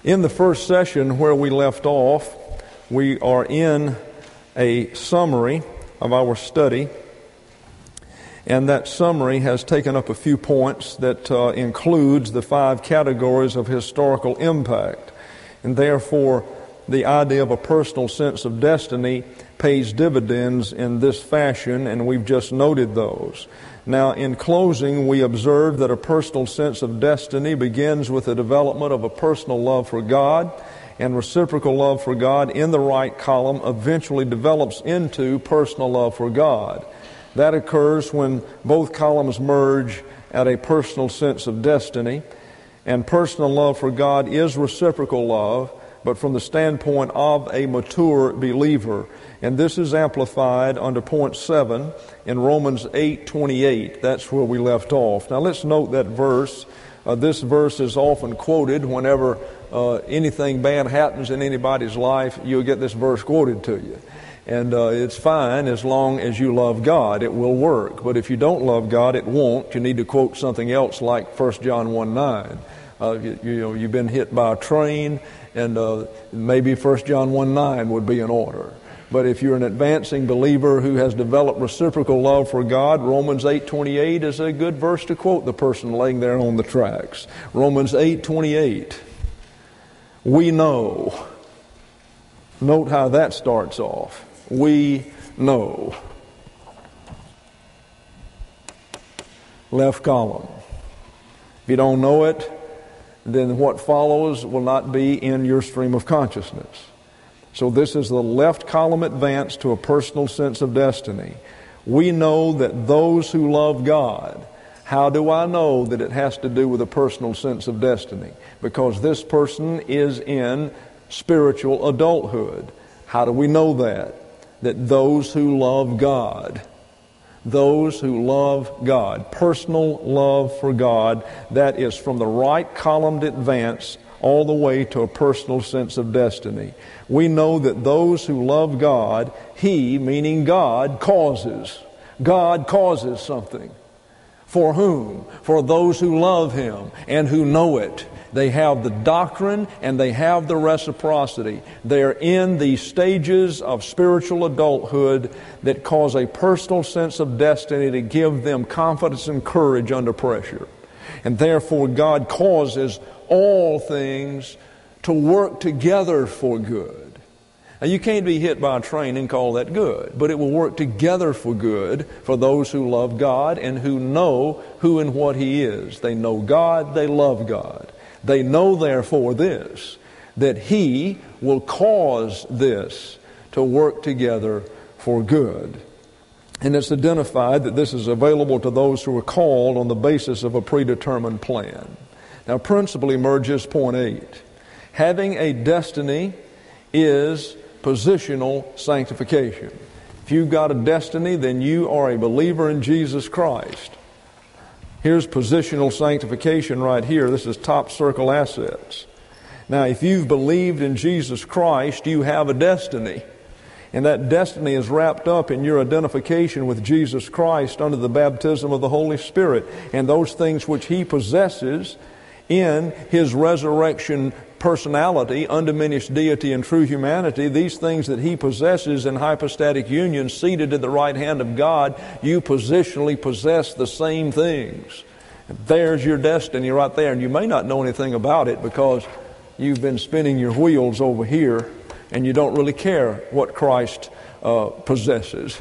In the first session where we left off, we are in a summary of our study, and that summary has taken up a few points that includes the 5 categories of historical impact, and therefore the idea of a personal sense of destiny pays dividends in this fashion, and we've just noted those. Now, in closing, we observed that a personal sense of destiny begins with the development of a personal love for God, and reciprocal love for God in the right column eventually develops into personal love for God. That occurs when both columns merge at a personal sense of destiny, and personal love for God is reciprocal love, but from the standpoint of a mature believer. And this is amplified under point 7 in Romans 8:28. That's where we left off. Now let's note that verse. This verse is often quoted whenever anything bad happens in anybody's life. You'll get this verse quoted to you. And it's fine as long as you love God. It will work. But if you don't love God, it won't. You need to quote something else like 1 John 1:9. You've been hit by a train, and maybe 1 John 1:9 would be in order. But if you're an advancing believer who has developed reciprocal love for God, Romans 8:28 is a good verse to quote the person laying there on the tracks. Romans 8:28. We know. Note how that starts off. We know. Left column. If you don't know it, then what follows will not be in your stream of consciousness. So this is the left column advance to a personal sense of destiny. We know that those who love God. How do I know that it has to do with a personal sense of destiny? Because this person is in spiritual adulthood. How do we know that? That those who love God, those who love God, personal love for God, that is from the right column to advance all the way to a personal sense of destiny. We know that those who love God, He, meaning God, causes. God causes something. For whom? For those who love Him and who know it. They have the doctrine and they have the reciprocity. They're in the stages of spiritual adulthood that cause a personal sense of destiny to give them confidence and courage under pressure. And therefore God causes all things to work together for good. Now you can't be hit by a train and call that good, but it will work together for good for those who love God and who know who and what He is. They know God, they love God. They know therefore this, that He will cause this to work together for good. And it's identified that this is available to those who are called on the basis of a predetermined plan. Now principle emerges point 8. Having a destiny is positional sanctification. If you've got a destiny, then you are a believer in Jesus Christ. Here's positional sanctification right here. This is top circle assets. Now, if you've believed in Jesus Christ, you have a destiny. And that destiny is wrapped up in your identification with Jesus Christ under the baptism of the Holy Spirit. And those things which He possesses in His resurrection personality, undiminished deity and true humanity, these things that He possesses in hypostatic union, seated at the right hand of God, you positionally possess the same things. There's your destiny right there. And you may not know anything about it because you've been spinning your wheels over here and you don't really care what Christ possesses.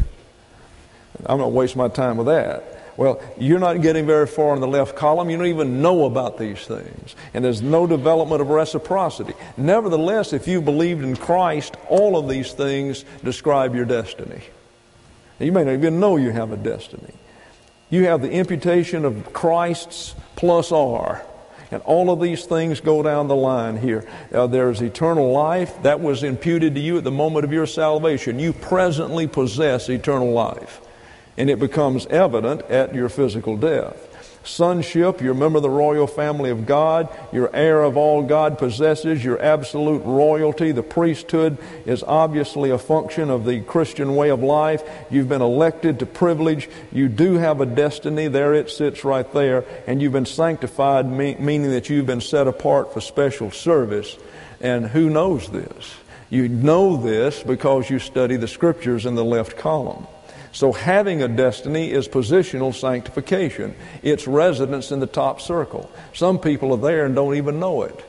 I'm not wasting my time with that. Well, you're not getting very far in the left column. You don't even know about these things. And there's no development of reciprocity. Nevertheless, if you believed in Christ, all of these things describe your destiny. You may not even know you have a destiny. You have the imputation of Christ's plus R. And all of these things go down the line here. There's eternal life. That was imputed to you at the moment of your salvation. You presently possess eternal life. And it becomes evident at your physical death. Sonship, you're a member of the royal family of God. You're heir of all God possesses. You're absolute royalty. The priesthood is obviously a function of the Christian way of life. You've been elected to privilege. You do have a destiny. There it sits right there. And you've been sanctified, meaning that you've been set apart for special service. And who knows this? You know this because you study the Scriptures in the left column. So having a destiny is positional sanctification. It's residence in the top circle. Some people are there and don't even know it.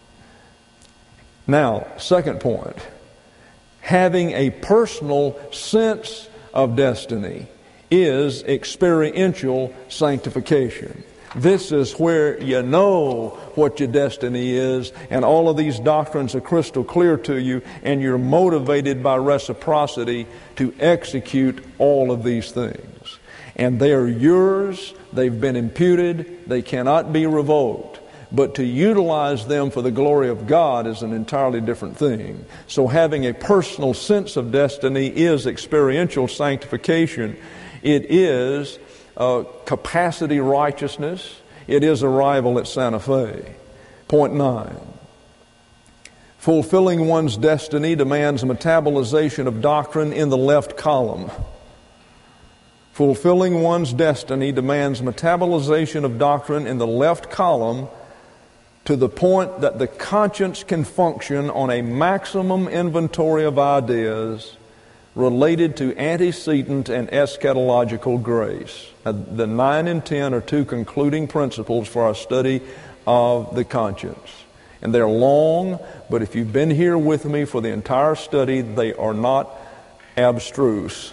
Now, second point. Having a personal sense of destiny is experiential sanctification. This is where you know what your destiny is, and all of these doctrines are crystal clear to you, and you're motivated by reciprocity to execute all of these things. And they are yours, they've been imputed, they cannot be revoked. But to utilize them for the glory of God is an entirely different thing. So having a personal sense of destiny is experiential sanctification. It is capacity righteousness. It is arrival at Santa Fe. Point 9. Fulfilling one's destiny demands metabolization of doctrine in the left column. Fulfilling one's destiny demands metabolization of doctrine in the left column to the point that the conscience can function on a maximum inventory of ideas related to antecedent and eschatological grace. Now, the 9 and 10 are two concluding principles for our study of the conscience. And they're long, but if you've been here with me for the entire study, they are not abstruse.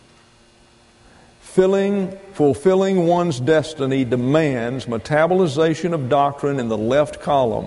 Fulfilling one's destiny demands metabolization of doctrine in the left column.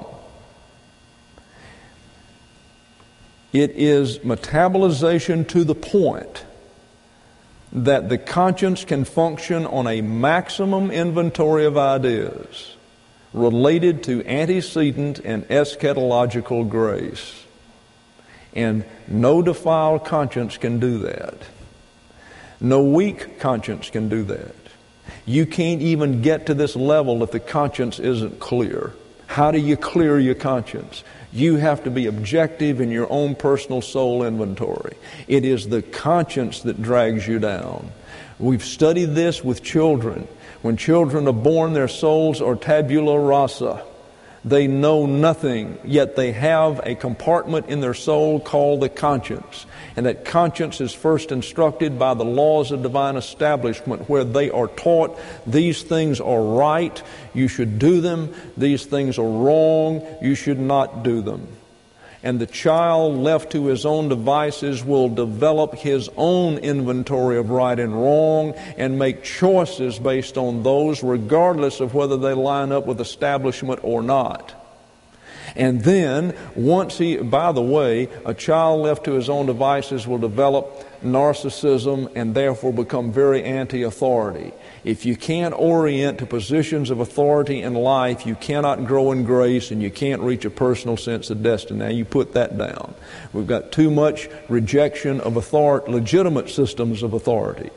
It is metabolization to the point that the conscience can function on a maximum inventory of ideas related to antecedent and eschatological grace. And no defiled conscience can do that. No weak conscience can do that. You can't even get to this level if the conscience isn't clear. How do you clear your conscience? You have to be objective in your own personal soul inventory. It is the conscience that drags you down. We've studied this with children. When children are born, their souls are tabula rasa. They know nothing, yet they have a compartment in their soul called the conscience. And that conscience is first instructed by the laws of divine establishment, where they are taught these things are right, you should do them. These things are wrong, you should not do them. And the child left to his own devices will develop his own inventory of right and wrong and make choices based on those, regardless of whether they line up with establishment or not. And then, by the way, a child left to his own devices will develop narcissism and therefore become very anti-authority. If you can't orient to positions of authority in life, you cannot grow in grace and you can't reach a personal sense of destiny. Now you put that down. We've got too much rejection of legitimate systems of authority.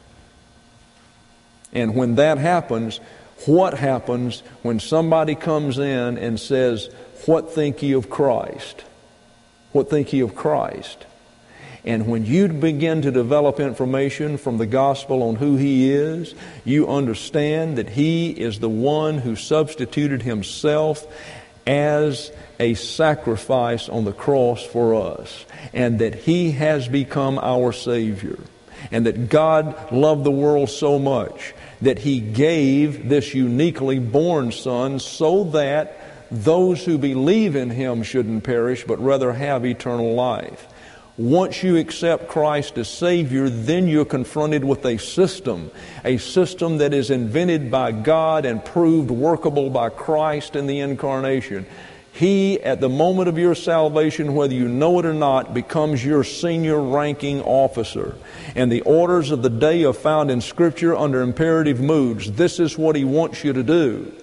And when that happens, what happens when somebody comes in and says, "What think ye of Christ? What think ye of Christ?" And when you begin to develop information from the gospel on who He is, you understand that He is the one who substituted Himself as a sacrifice on the cross for us, and that He has become our Savior, and that God loved the world so much that He gave this uniquely born Son so that those who believe in Him shouldn't perish, but rather have eternal life. Once you accept Christ as Savior, then you're confronted with a system that is invented by God and proved workable by Christ in the Incarnation. He, at the moment of your salvation, whether you know it or not, becomes your senior ranking officer. And the orders of the day are found in Scripture under imperative moods. This is what He wants you to do.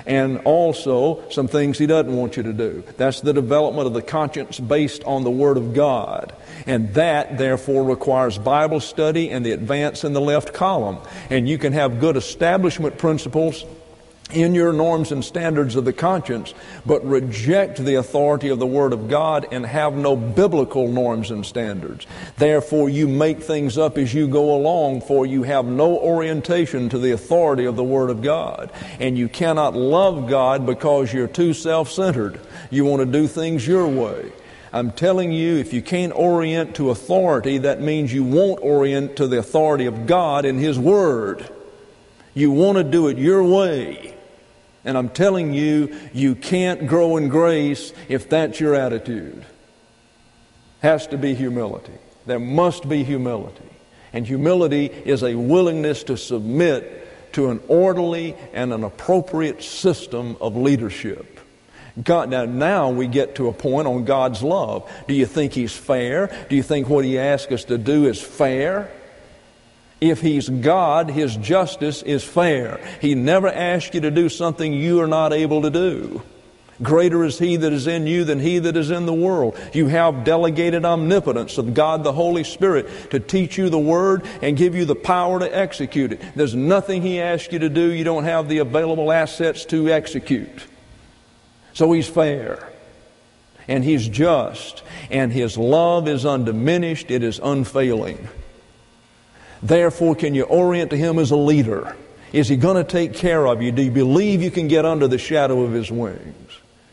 and also some things He doesn't want you to do. That's the development of the conscience based on the Word of God. And that, therefore, requires Bible study and the advance in the left column. And you can have good establishment principles in your norms and standards of the conscience, but reject the authority of the Word of God and have no biblical norms and standards. Therefore, you make things up as you go along, for you have no orientation to the authority of the Word of God. And you cannot love God because you're too self-centered. You want to do things your way. I'm telling you, if you can't orient to authority, that means you won't orient to the authority of God in His Word. You want to do it your way. And I'm telling you, you can't grow in grace if that's your attitude. Has to be humility. There must be humility. And humility is a willingness to submit to an orderly and an appropriate system of leadership. God, now we get to a point on God's love. Do you think He's fair? Do you think what He asks us to do is fair? If He's God, His justice is fair. He never asks you to do something you are not able to do. Greater is He that is in you than he that is in the world. You have delegated omnipotence of God the Holy Spirit to teach you the Word and give you the power to execute it. There's nothing He asks you to do you don't have the available assets to execute. So He's fair. And He's just. And His love is undiminished. It is unfailing. Therefore, can you orient to Him as a leader? Is He going to take care of you? Do you believe you can get under the shadow of His wings?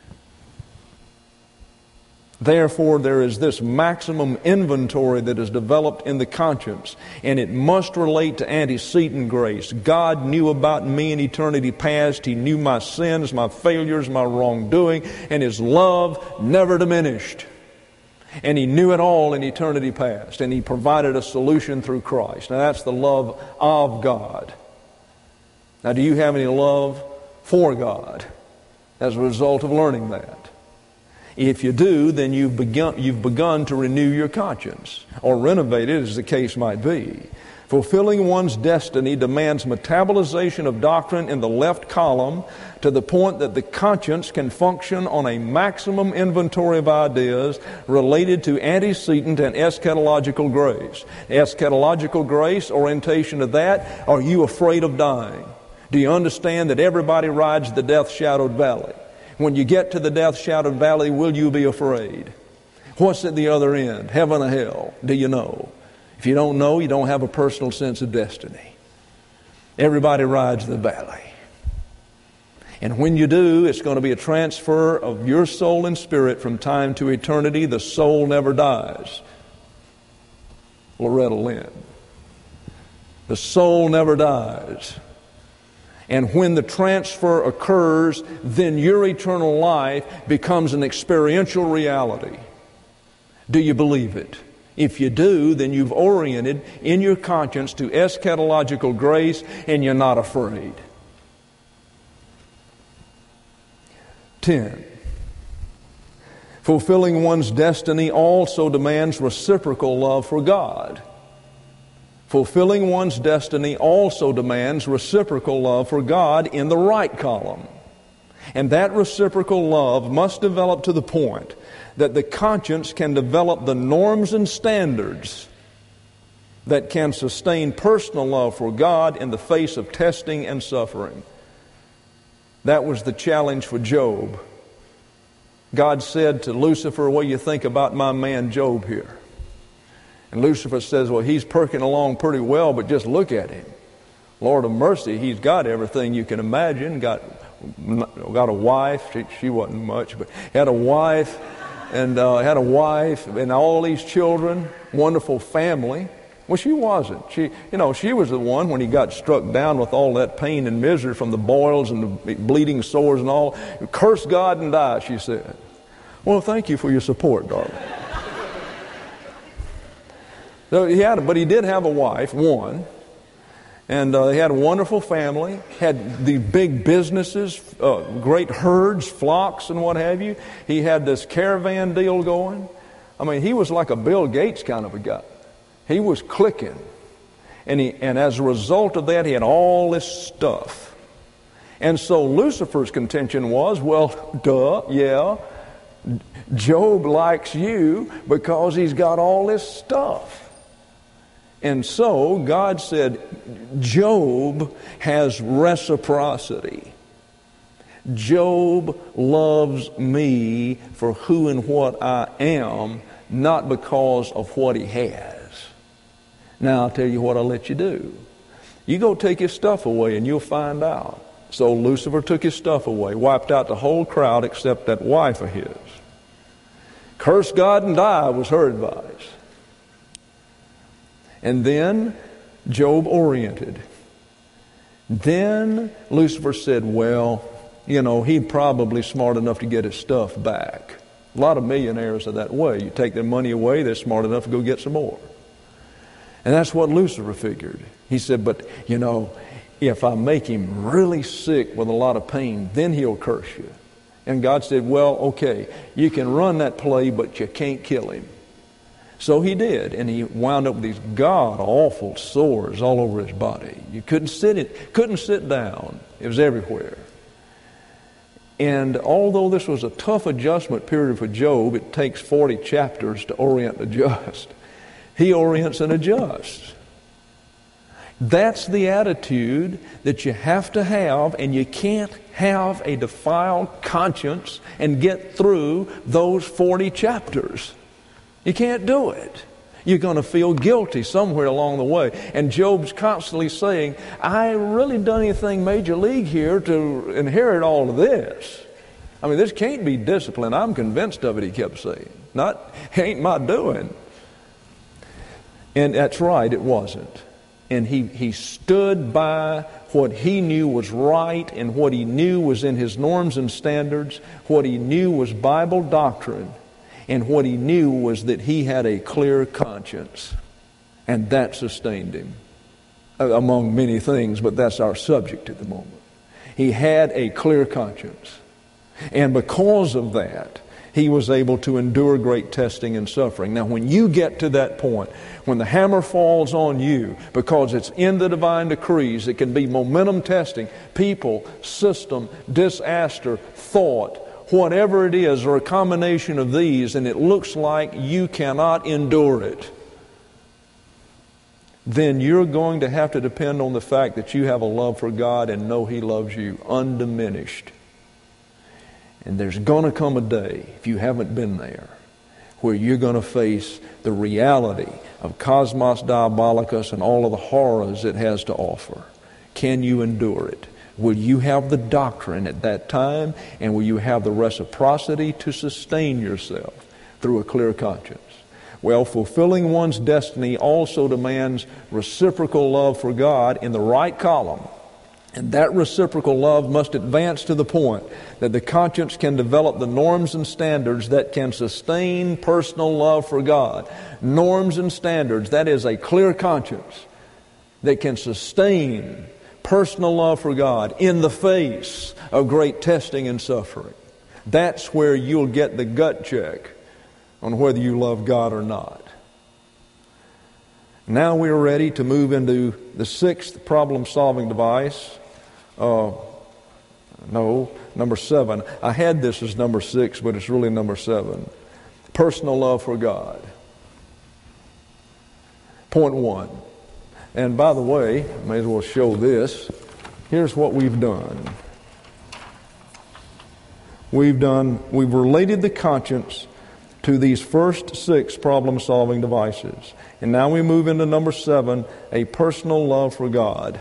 Therefore, there is this maximum inventory that is developed in the conscience, and it must relate to antecedent grace. God knew about me in eternity past. He knew my sins, my failures, my wrongdoing, and His love never diminished. And He knew it all in eternity past, and He provided a solution through Christ. Now that's the love of God. Now, do you have any love for God as a result of learning that? If you do, then you've begun to renew your conscience, or renovate it as the case might be. Fulfilling one's destiny demands metabolization of doctrine in the left column to the point that the conscience can function on a maximum inventory of ideas related to antecedent and eschatological grace. Eschatological grace, orientation to that, are you afraid of dying? Do you understand that everybody rides the death-shadowed valley? When you get to the death-shadowed valley, will you be afraid? What's at the other end? Heaven or hell? Do you know? If you don't know, you don't have a personal sense of destiny. Everybody rides the valley. And when you do, it's going to be a transfer of your soul and spirit from time to eternity. The soul never dies. Loretta Lynn. The soul never dies. And when the transfer occurs, then your eternal life becomes an experiential reality. Do you believe it? If you do, then you've oriented in your conscience to eschatological grace, and you're not afraid. 10. Fulfilling one's destiny also demands reciprocal love for God. Fulfilling one's destiny also demands reciprocal love for God in the right column. And that reciprocal love must develop to the point that the conscience can develop the norms and standards that can sustain personal love for God in the face of testing and suffering. That was the challenge for Job. God said to Lucifer, "What do you think about my man Job here?" And Lucifer says, "Well, he's perking along pretty well, but just look at him. Lord of mercy, he's got everything you can imagine. Got a wife. She wasn't much, but had a wife, and all these children. Wonderful family." Well, she wasn't. She was the one when he got struck down with all that pain and misery from the boils and the bleeding sores and all. "Curse God and die," she said. Well, thank you for your support, darling. So he did have a wife, one, and he had a wonderful family, had the big businesses, great herds, flocks, and what have you. He had this caravan deal going. I mean, he was like a Bill Gates kind of a guy. He was clicking, and as a result of that, he had all this stuff. And so Lucifer's contention was, well, duh, yeah, Job likes you because he's got all this stuff. And so God said, Job has reciprocity. Job loves me for who and what I am, not because of what he has. Now I'll tell you what I'll let you do. You go take his stuff away and you'll find out. So Lucifer took his stuff away, wiped out the whole crowd except that wife of his. Curse God and die was her advice. And then Job oriented. Then Lucifer said, well, he's probably smart enough to get his stuff back. A lot of millionaires are that way. You take their money away, they're smart enough to go get some more. And that's what Lucifer figured. He said, but, if I make him really sick with a lot of pain, then he'll curse you. And God said, well, okay, you can run that play, but you can't kill him. So he did, and he wound up with these god-awful sores all over his body. You couldn't sit down. It was everywhere. And although this was a tough adjustment period for Job, it takes 40 chapters to orient and adjust. He orients and adjusts. That's the attitude that you have to have, and you can't have a defiled conscience and get through those 40 chapters. You can't do it. You're going to feel guilty somewhere along the way. And Job's constantly saying, I really done anything major league here to inherit all of this. I mean, this can't be discipline. I'm convinced of it, he kept saying. Ain't my doing. And that's right, it wasn't. And he stood by what he knew was right and what he knew was in his norms and standards, what he knew was Bible doctrine. And what he knew was that he had a clear conscience. And that sustained him. Among many things, but that's our subject at the moment. He had a clear conscience. And because of that, he was able to endure great testing and suffering. Now, when you get to that point, when the hammer falls on you, because it's in the divine decrees, it can be momentum testing, people, system, disaster, thought, whatever it is, or a combination of these, and it looks like you cannot endure it, then you're going to have to depend on the fact that you have a love for God and know He loves you undiminished. And there's going to come a day, if you haven't been there, where you're going to face the reality of Cosmos Diabolicus and all of the horrors it has to offer. Can you endure it? Will you have the doctrine at that time, and will you have the reciprocity to sustain yourself through a clear conscience? Well, fulfilling one's destiny also demands reciprocal love for God in the right column. And that reciprocal love must advance to the point that the conscience can develop the norms and standards that can sustain personal love for God. Norms and standards, that is a clear conscience that can sustain personal love for God in the face of great testing and suffering. That's where you'll get the gut check on whether you love God or not. Now we're ready to move into the sixth problem-solving device. Number 7. I had this as number 6, but it's really number 7. Personal love for God. Point 1. And by the way, I may as well show this. Here's what we've done. We've related the conscience to these first 6 problem-solving devices. And now we move into number 7, a personal love for God.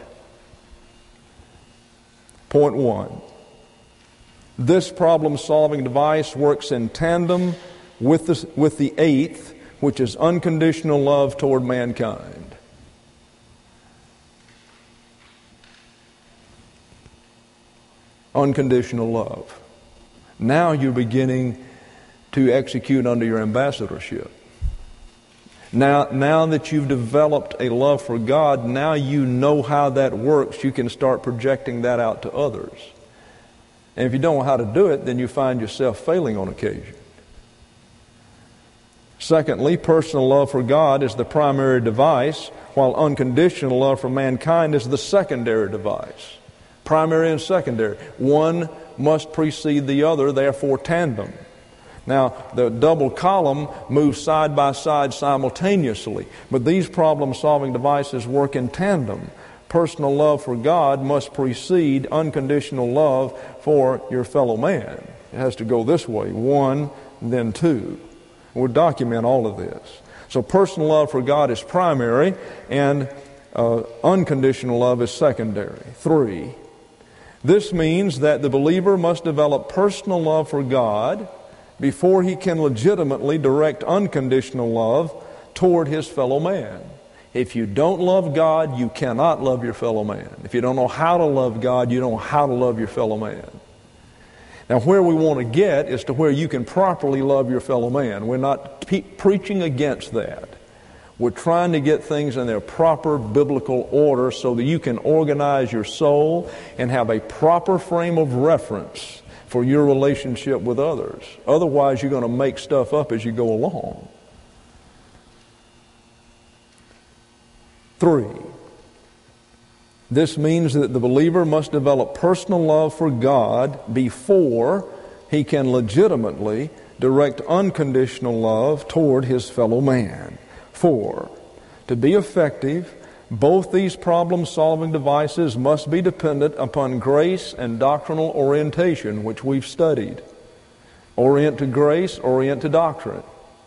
Point 1. This problem-solving device works in tandem with the 8th, which is unconditional love toward mankind. Unconditional love. Now you're beginning to execute under your ambassadorship. Now that you've developed a love for God, now you know how that works. You can start projecting that out to others. And if you don't know how to do it, then you find yourself failing on occasion. Secondly, personal love for God is the primary device, while unconditional love for mankind is the secondary device. Primary and secondary. One must precede the other, therefore tandem. Now, the double column moves side by side simultaneously, but these problem-solving devices work in tandem. Personal love for God must precede unconditional love for your fellow man. It has to go this way, one, then two. We'll document all of this. So personal love for God is primary, and unconditional love is secondary. 3, this means that the believer must develop personal love for God before he can legitimately direct unconditional love toward his fellow man. If you don't love God, you cannot love your fellow man. If you don't know how to love God, you don't know how to love your fellow man. Now, where we want to get is to where you can properly love your fellow man. We're not preaching against that. We're trying to get things in their proper biblical order so that you can organize your soul and have a proper frame of reference for your relationship with others. Otherwise, you're going to make stuff up as you go along. 3, this means that the believer must develop personal love for God before he can legitimately direct unconditional love toward his fellow man. 4, to be effective, both these problem-solving devices must be dependent upon grace and doctrinal orientation, which we've studied. Orient to grace, orient to doctrine.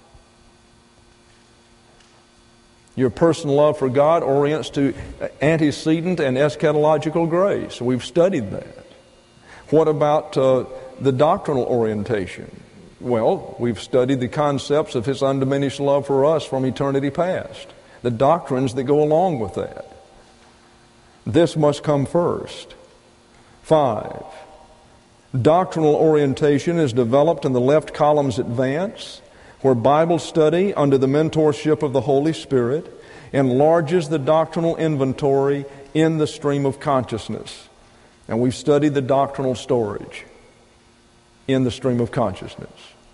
Your personal love for God orients to antecedent and eschatological grace. We've studied that. What about the doctrinal orientation? Well, we've studied the concepts of His undiminished love for us from eternity past. The doctrines that go along with that. This must come first. 5, doctrinal orientation is developed in the left column's advance, where Bible study under the mentorship of the Holy Spirit enlarges the doctrinal inventory in the stream of consciousness. And we've studied the doctrinal storage in the stream of consciousness.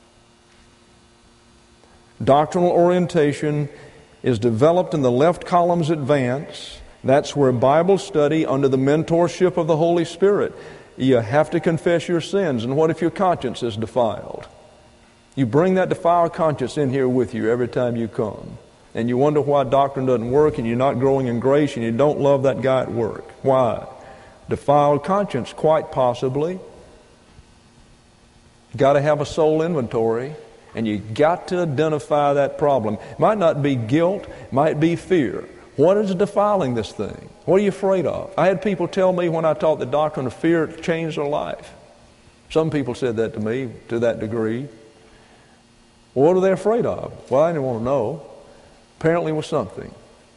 Doctrinal orientation is developed in the left column's advance. That's where Bible study under the mentorship of the Holy Spirit. You have to confess your sins. And what if your conscience is defiled? You bring that defiled conscience in here with you every time you come. And you wonder why doctrine doesn't work, and you're not growing in grace, and you don't love that guy at work. Why? Defiled conscience, quite possibly. You've got to have a soul inventory, and you've got to identify that problem. It might not be guilt, it might be fear. What is defiling this thing? What are you afraid of? I had people tell me when I taught the doctrine of fear, it changed their life. Some people said that to me to that degree. What are they afraid of? Well, I didn't want to know. Apparently it was something.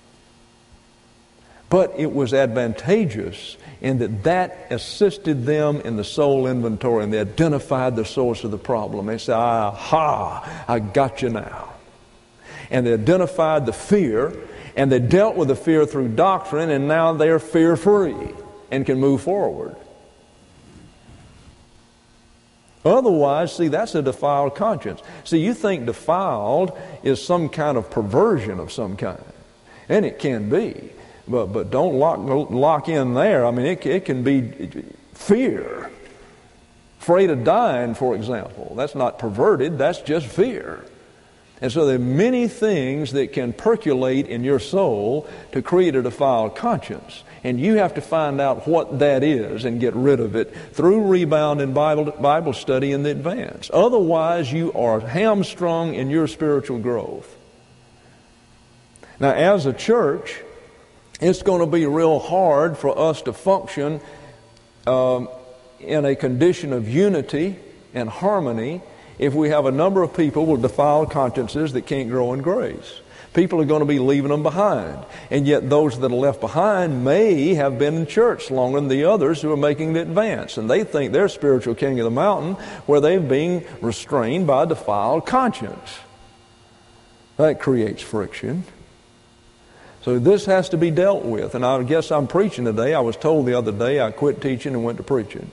But it was advantageous in that assisted them in the soul inventory, and they identified the source of the problem. They said, aha, I got you now. And they identified the fear, and they dealt with the fear through doctrine, and now they're fear-free and can move forward. Otherwise, see, that's a defiled conscience. See, you think defiled is some kind of perversion of some kind. And it can be. But don't lock in there. I mean, it can be fear. Afraid of dying, for example. That's not perverted. That's just fear. And so there are many things that can percolate in your soul to create a defiled conscience. And you have to find out what that is and get rid of it through rebound and Bible study in the advance. Otherwise, you are hamstrung in your spiritual growth. Now, as a church, it's going to be real hard for us to function in a condition of unity and harmony if we have a number of people with defiled consciences that can't grow in grace. People are going to be leaving them behind. And yet those that are left behind may have been in church longer than the others who are making the advance. And they think they're spiritual king of the mountain where they're being restrained by a defiled conscience. That creates friction. So this has to be dealt with. And I guess I'm preaching today. I was told the other day I quit teaching and went to preaching.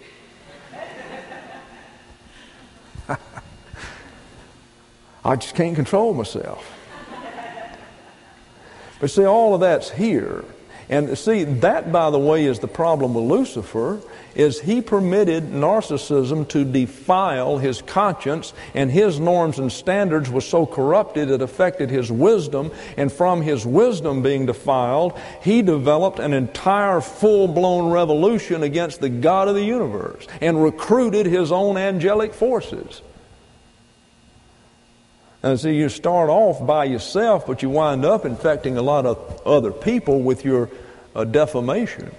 I just can't control myself. But see, all of that's here. And see, that, by the way, is the problem with Lucifer, is he permitted narcissism to defile his conscience, and his norms and standards were so corrupted it affected his wisdom, and from his wisdom being defiled, he developed an entire full-blown revolution against the God of the universe and recruited his own angelic forces. And so you start off by yourself, but you wind up infecting a lot of other people with your defamation.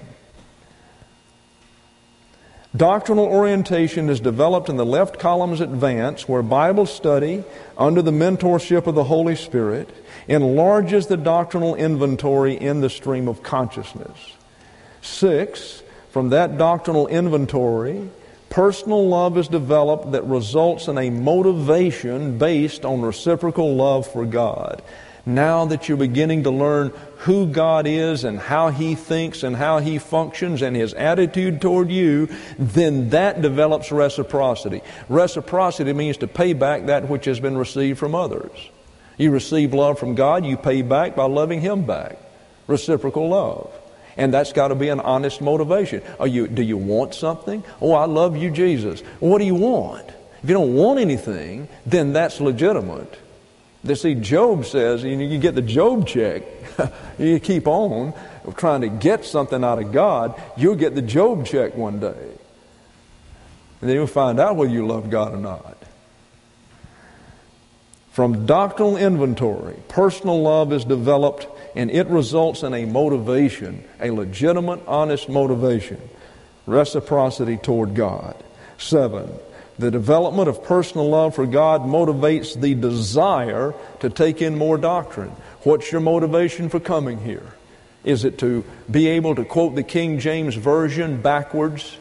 Doctrinal orientation is developed in the left column's advance, where Bible study, under the mentorship of the Holy Spirit, enlarges the doctrinal inventory in the stream of consciousness. 6, from that doctrinal inventory, personal love is developed that results in a motivation based on reciprocal love for God. Now that you're beginning to learn who God is and how He thinks and how He functions and His attitude toward you, then that develops reciprocity. Reciprocity means to pay back that which has been received from others. You receive love from God, you pay back by loving Him back. Reciprocal love. And that's got to be an honest motivation. Do you want something? Oh, I love you, Jesus. What do you want? If you don't want anything, then that's legitimate. See, Job says, you get the Job check, you keep on trying to get something out of God, you'll get the Job check one day. And then you'll find out whether you love God or not. From doctrinal inventory, personal love is developed, and it results in a motivation, a legitimate, honest motivation, reciprocity toward God. 7, the development of personal love for God motivates the desire to take in more doctrine. What's your motivation for coming here? Is it to be able to quote the King James Version backwards?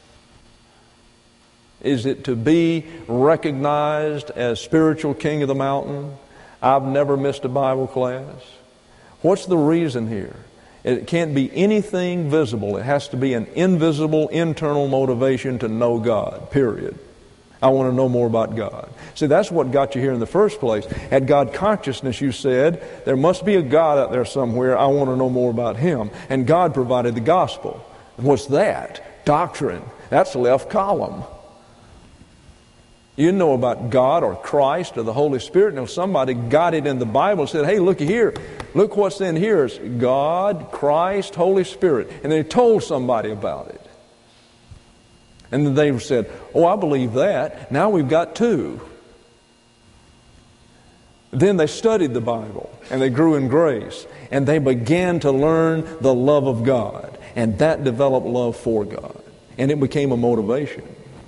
Is it to be recognized as spiritual king of the mountain? I've never missed a Bible class. What's the reason here? It can't be anything visible. It has to be an invisible internal motivation to know God, period. I want to know more about God. See, that's what got you here in the first place. At God consciousness, you said, there must be a God out there somewhere. I want to know more about Him. And God provided the gospel. What's that? Doctrine. That's the left column. You didn't know about God or Christ or the Holy Spirit until somebody got it in the Bible and said, hey, look here. Look what's in here. It's God, Christ, Holy Spirit. And they told somebody about it. And then they said, oh, I believe that. Now we've got 2. Then they studied the Bible and they grew in grace. And they began to learn the love of God. And that developed love for God. And it became a motivation.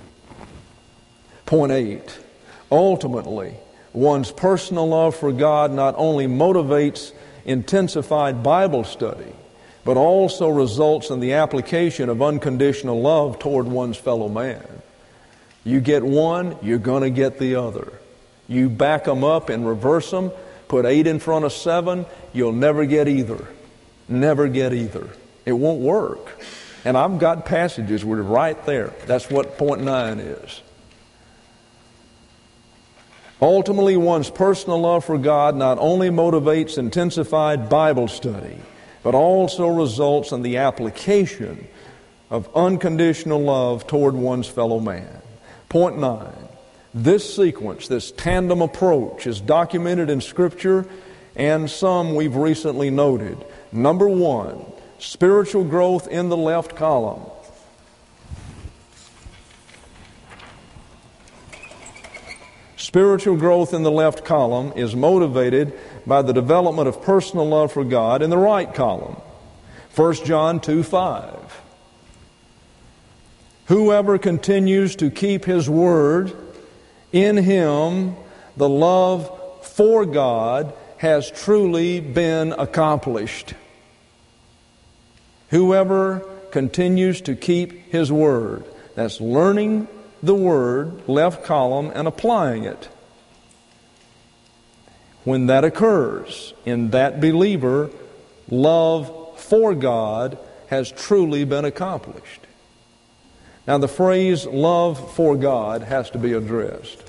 Point 8, ultimately, one's personal love for God not only motivates intensified Bible study, but also results in the application of unconditional love toward one's fellow man. You get one, you're going to get the other. You back them up and reverse them, put 8 in front of 7, you'll never get either. Never get either. It won't work. And I've got passages where it's right there. That's what point 9 is. Ultimately, one's personal love for God not only motivates intensified Bible study, but also results in the application of unconditional love toward one's fellow man. Point 9, this sequence, this tandem approach is documented in Scripture and some we've recently noted. Number 1, spiritual growth in the left column. Spiritual growth in the left column is motivated by the development of personal love for God in the right column. 1 John 2:5. Whoever continues to keep His word, in him the love for God has truly been accomplished. Whoever continues to keep His word. That's learning the word, left column, and applying it. When that occurs in that believer, love for God has truly been accomplished. Now the phrase love for God has to be addressed.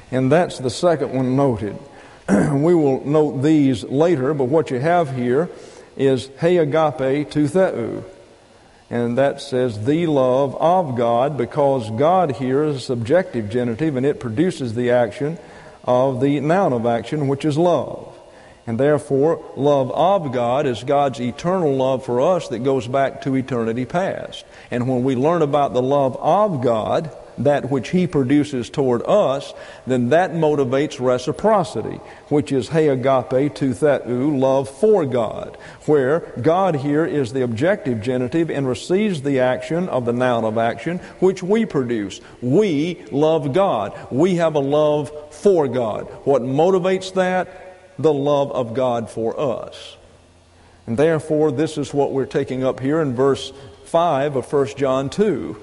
And that's the second one noted. We will note these later, but what you have here is he agape to theou. And that says the love of God, because God here is a subjective genitive and it produces the action of the noun of action, which is love. And therefore, love of God is God's eternal love for us that goes back to eternity past. And when we learn about the love of God, that which He produces toward us, then that motivates reciprocity, which is he agape to theou, love for God, where God here is the objective genitive and receives the action of the noun of action, which we produce. We love God. We have a love for God. What motivates that? The love of God for us. And therefore, this is what we're taking up here in verse 5 of 1 John 2.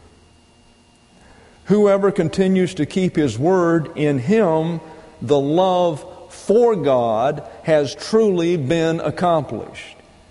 Whoever continues to keep His word, in him the love for God has truly been accomplished.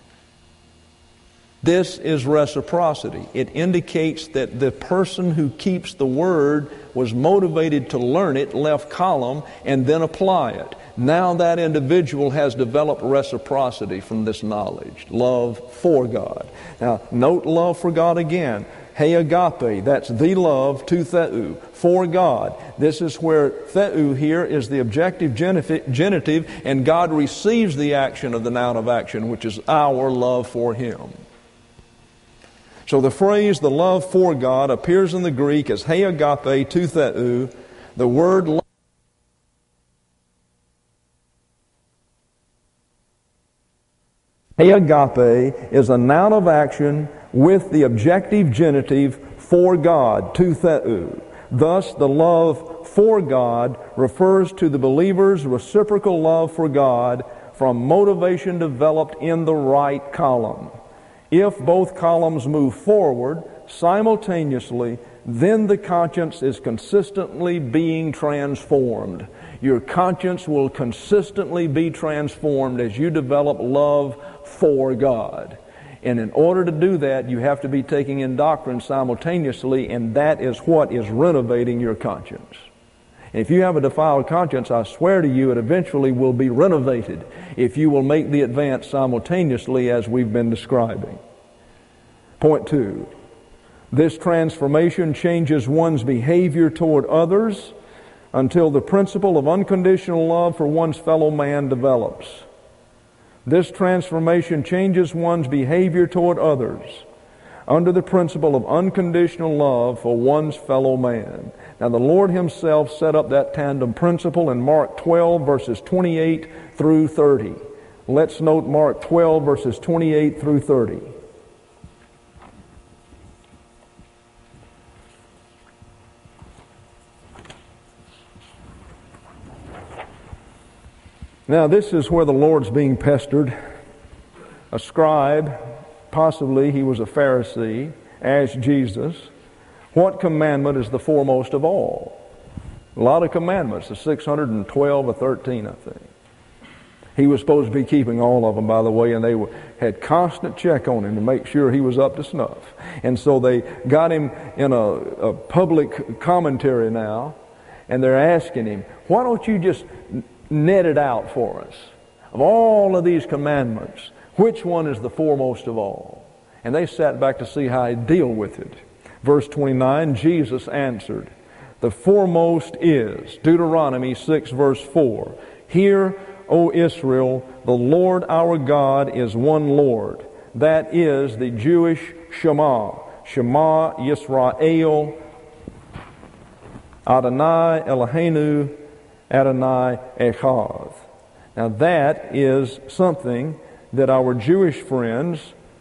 This is reciprocity. It indicates that the person who keeps the word was motivated to learn it, left column, and then apply it. Now that individual has developed reciprocity from this knowledge, love for God. Now, note love for God again. He agape, that's the love to theou, for God. This is where theou here is the objective genitive, and God receives the action of the noun of action, which is our love for Him. So the phrase, the love for God, appears in the Greek as he agape to theou. The word love he agape is a noun of action with the objective genitive for God, to theou. Thus, the love for God refers to the believer's reciprocal love for God from motivation developed in the right column. If both columns move forward simultaneously, then the conscience is consistently being transformed. Your conscience will consistently be transformed as you develop love for God. And in order to do that, you have to be taking in doctrine simultaneously, and that is what is renovating your conscience. And if you have a defiled conscience, I swear to you, it eventually will be renovated if you will make the advance simultaneously as we've been describing. Point 2. This transformation changes one's behavior toward others until the principle of unconditional love for one's fellow man develops. This transformation changes one's behavior toward others under the principle of unconditional love for one's fellow man. Now, the Lord Himself set up that tandem principle in Mark 12, verses 28 through 30. Let's note Mark 12, verses 28 through 30. Now, this is where the Lord's being pestered. A scribe, possibly he was a Pharisee, asked Jesus, what commandment is the foremost of all? A lot of commandments, the 612 or 13, I think. He was supposed to be keeping all of them, by the way, and they had constant check on him to make sure he was up to snuff. And so they got him in a public commentary now, and they're asking him, why don't you just net it out for us? Of all of these commandments, which one is the foremost of all? And they sat back to see how he'd deal with it. Verse 29, Jesus answered, the foremost is, Deuteronomy 6, verse 4, Hear, O Israel, the Lord our God is one Lord. That is the Jewish Shema. Shema Yisrael, Adonai Eloheinu, Adonai Echad. Now that is something that our Jewish friends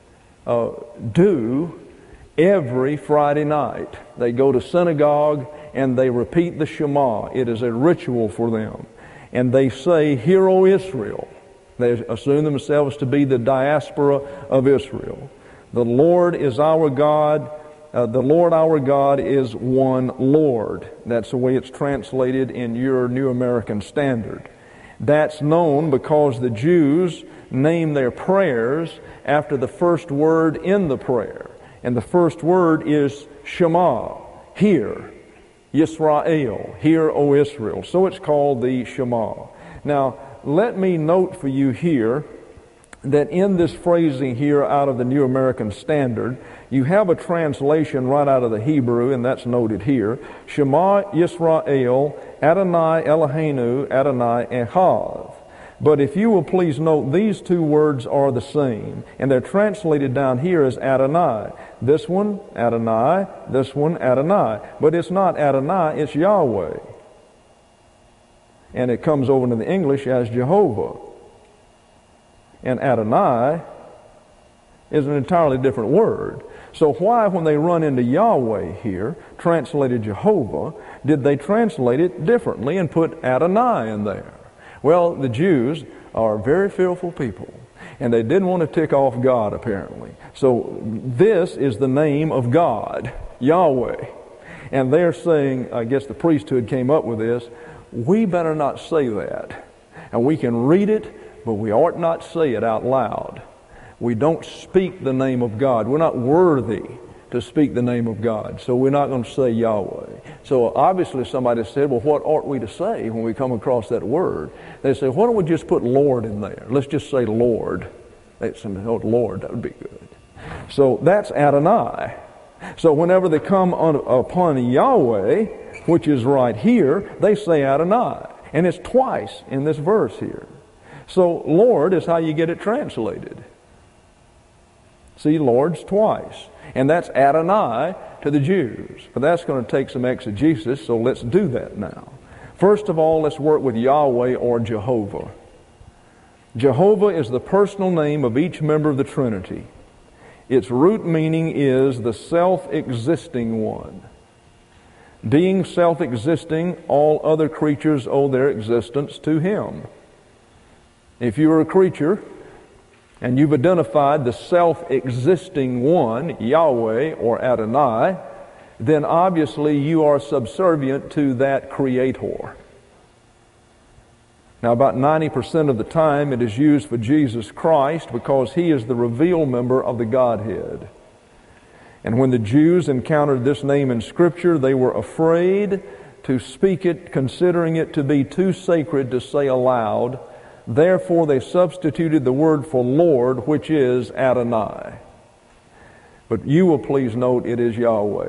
do every Friday night. They go to synagogue and they repeat the Shema. It is a ritual for them. And they say, Hear, O Israel. They assume themselves to be the diaspora of Israel. The Lord is our God. The Lord our God is one Lord. That's the way it's translated in your New American Standard. That's known because the Jews name their prayers after the first word in the prayer. And the first word is Shema, hear. Yisrael, hear, O Israel. So it's called the Shema. Now, let me note for you here that in this phrasing here out of the New American Standard, you have a translation right out of the Hebrew, and that's noted here. Shema Yisrael, Adonai Eloheinu, Adonai Echad. But if you will please note, these two words are the same, and they're translated down here as Adonai. This one, Adonai, this one, Adonai. But it's not Adonai, it's Yahweh. And it comes over into the English as Jehovah. And Adonai is an entirely different word. So why, when they run into Yahweh here, translated Jehovah, did they translate it differently and put Adonai in there? Well, the Jews are very fearful people, and they didn't want to tick off God, apparently. So this is the name of God, Yahweh. And they're saying, I guess the priesthood came up with this, we better not say that. And we can read it, but we ought not say it out loud. We don't speak the name of God. We're not worthy to speak the name of God. So we're not going to say Yahweh. So obviously somebody said, well, what ought we to say when we come across that word? They say, why don't we just put Lord in there? Let's just say Lord. They said, oh, Lord, that would be good. So that's Adonai. So whenever they come upon Yahweh, which is right here, they say Adonai. And it's twice in this verse here. So Lord is how you get it translated. See, Lord's twice. And that's Adonai to the Jews. But that's going to take some exegesis, so let's do that now. First of all, let's work with Yahweh or Jehovah. Jehovah is the personal name of each member of the Trinity. Its root meaning is the self-existing one. Being self-existing, all other creatures owe their existence to Him. If you are a creature, and you've identified the self-existing one, Yahweh or Adonai, then obviously you are subservient to that Creator. Now, about 90% of the time it is used for Jesus Christ because He is the revealed member of the Godhead. And when the Jews encountered this name in Scripture, they were afraid to speak it, considering it to be too sacred to say aloud. Therefore, they substituted the word for Lord, which is Adonai. But you will please note it is Yahweh.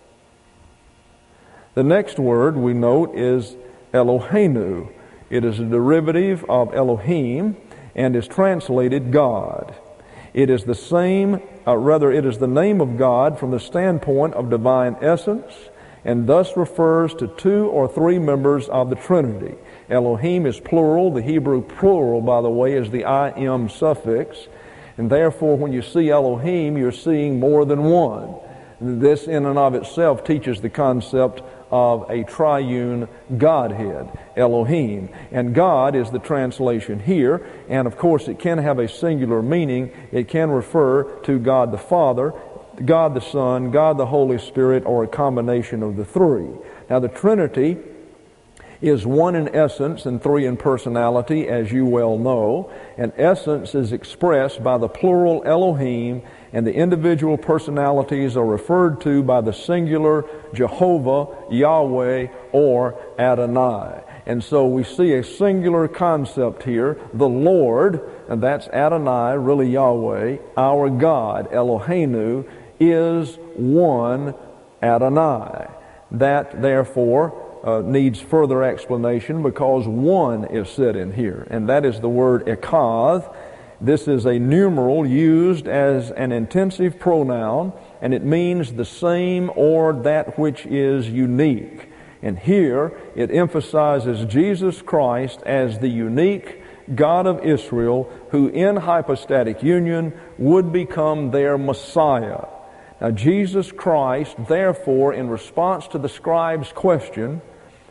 The next word we note is Eloheinu. It is a derivative of Elohim and is translated God. It is the same, it is the name of God from the standpoint of divine essence, and thus refers to two or three members of the Trinity. Elohim is plural. The Hebrew plural, by the way, is the im suffix. And therefore, when you see Elohim, you're seeing more than one. This in and of itself teaches the concept of a triune Godhead, Elohim. And God is the translation here. And of course, it can have a singular meaning. It can refer to God the Father, God the Son, God the Holy Spirit, or a combination of the three. Now, the Trinity is one in essence and three in personality, as you well know. And essence is expressed by the plural Elohim, and the individual personalities are referred to by the singular Jehovah, Yahweh, or Adonai. And so we see a singular concept here, the Lord, and that's Adonai, really Yahweh, our God, Eloheinu, is one Adonai. That, therefore, needs further explanation because one is said in here, and that is the word echad. This is a numeral used as an intensive pronoun, and it means the same or that which is unique. And here it emphasizes Jesus Christ as the unique God of Israel, who in hypostatic union would become their Messiah. Now, Jesus Christ, therefore, in response to the scribe's question,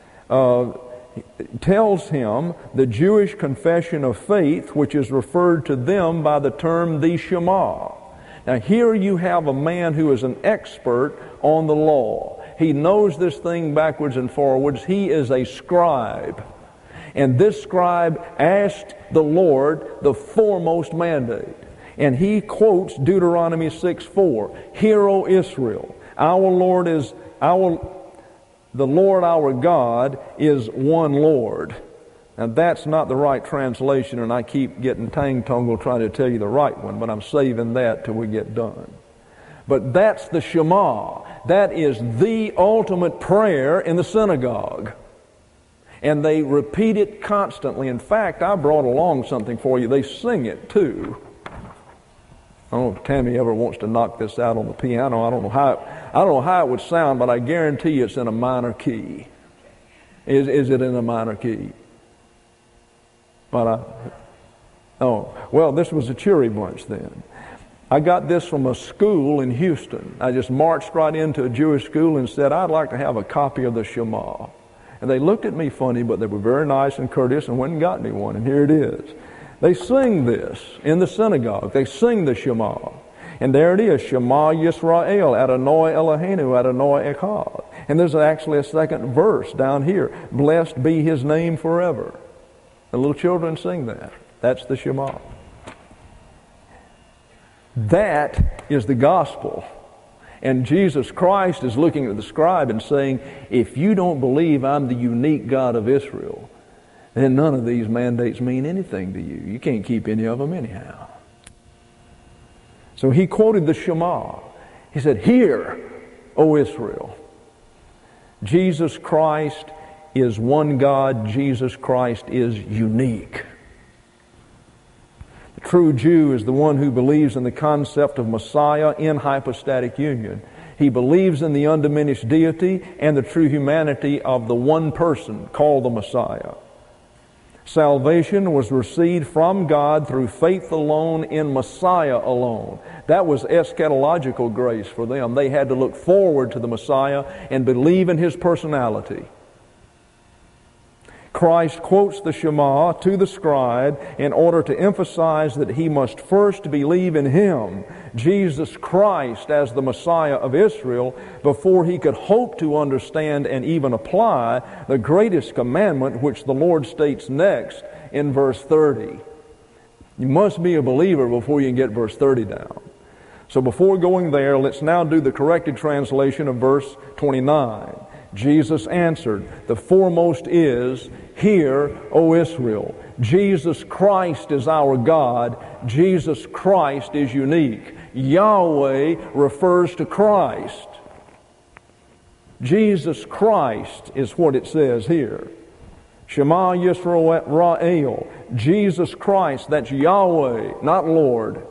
tells him the Jewish confession of faith, which is referred to them by the term the Shema. Now, here you have a man who is an expert on the law. He knows this thing backwards and forwards. He is a scribe. And this scribe asked the Lord the foremost mandate. And he quotes Deuteronomy 6:4. Hear, O Israel, our Lord is the Lord our God is one Lord. Now that's not the right translation, and I keep getting tang-tangled trying to tell you the right one, but I'm saving that till we get done. But that's the Shema. That is the ultimate prayer in the synagogue. And they repeat it constantly. In fact, I brought along something for you. They sing it too. I don't know if Tammy ever wants to knock this out on the piano. I don't know how it would sound, but I guarantee you it's in a minor key. Is it in a minor key? Well, this was a cheery bunch then. I got this from a school in Houston. I just marched right into a Jewish school and said, I'd like to have a copy of the Shema. And they looked at me funny, but they were very nice and courteous and went and got me one, and here it is. They sing this in the synagogue. They sing the Shema. And there it is, Shema Yisrael, Adonai Eloheinu, Adonai Echad. And there's actually a second verse down here, blessed be His name forever. The little children sing that. That's the Shema. That is the gospel. And Jesus Christ is looking at the scribe and saying, if you don't believe I'm the unique God of Israel, then none of these mandates mean anything to you. You can't keep any of them anyhow. So he quoted the Shema. He said, hear, O Israel, Jesus Christ is one God. Jesus Christ is unique. The true Jew is the one who believes in the concept of Messiah in hypostatic union. He believes in the undiminished deity and the true humanity of the one person called the Messiah. Salvation was received from God through faith alone in Messiah alone. That was eschatological grace for them. They had to look forward to the Messiah and believe in His personality. Christ quotes the Shema to the scribe in order to emphasize that he must first believe in Him, Jesus Christ, as the Messiah of Israel, before he could hope to understand and even apply the greatest commandment, which the Lord states next in verse 30. You must be a believer before you can get verse 30 down. So before going there, let's now do the corrected translation of verse 29. Jesus answered, the foremost is, hear, O Israel, Jesus Christ is our God. Jesus Christ is unique. Yahweh refers to Christ. Jesus Christ is what it says here. Shema Yisrael, Jesus Christ, that's Yahweh, not Lord.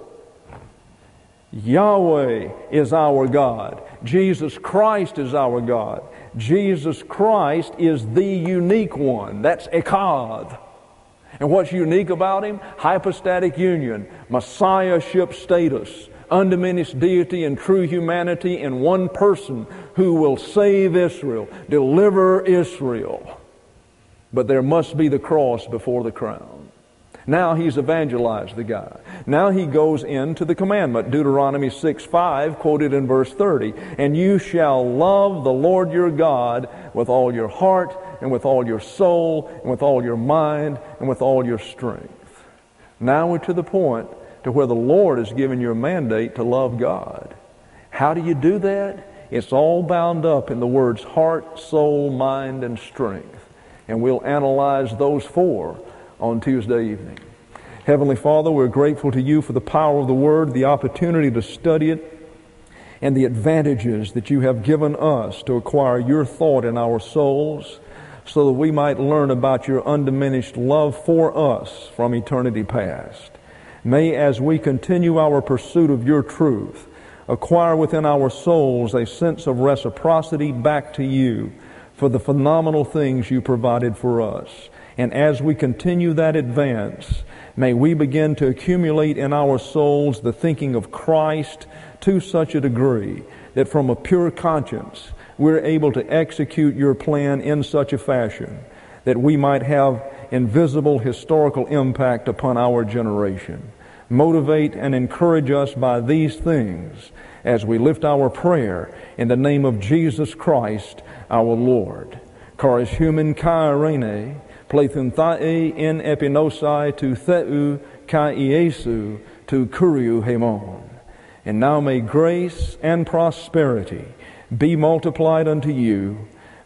Yahweh is our God. Jesus Christ is our God. Jesus Christ is the unique one. That's Echad. And what's unique about Him? Hypostatic union, Messiahship status, undiminished deity and true humanity in one person who will save Israel, deliver Israel. But there must be the cross before the crown. Now he's evangelized the guy. Now he goes into the commandment, Deuteronomy 6:5, quoted in verse 30. And you shall love the Lord your God with all your heart and with all your soul and with all your mind and with all your strength. Now we're to the point to where the Lord has given you a mandate to love God. How do you do that? It's all bound up in the words heart, soul, mind, and strength. And we'll analyze those four on Tuesday evening. Heavenly Father, we're grateful to you for the power of the Word, the opportunity to study it, and the advantages that you have given us to acquire your thought in our souls so that we might learn about your undiminished love for us from eternity past. May, as we continue our pursuit of your truth, acquire within our souls a sense of reciprocity back to you for the phenomenal things you provided for us. And as we continue that advance, may we begin to accumulate in our souls the thinking of Christ to such a degree that from a pure conscience we're able to execute your plan in such a fashion that we might have invisible historical impact upon our generation. Motivate and encourage us by these things as we lift our prayer in the name of Jesus Christ our Lord. Charis human kai rene, Plethun thae in epinosai tu theu kai Iesu tu kuriu hemon. And now may grace and prosperity be multiplied unto you.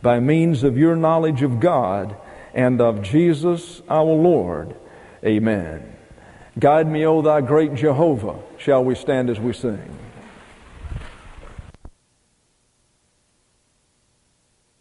by means of your knowledge of God and of Jesus our Lord. Amen. Guide me, O thou great Jehovah. Shall we stand as we sing?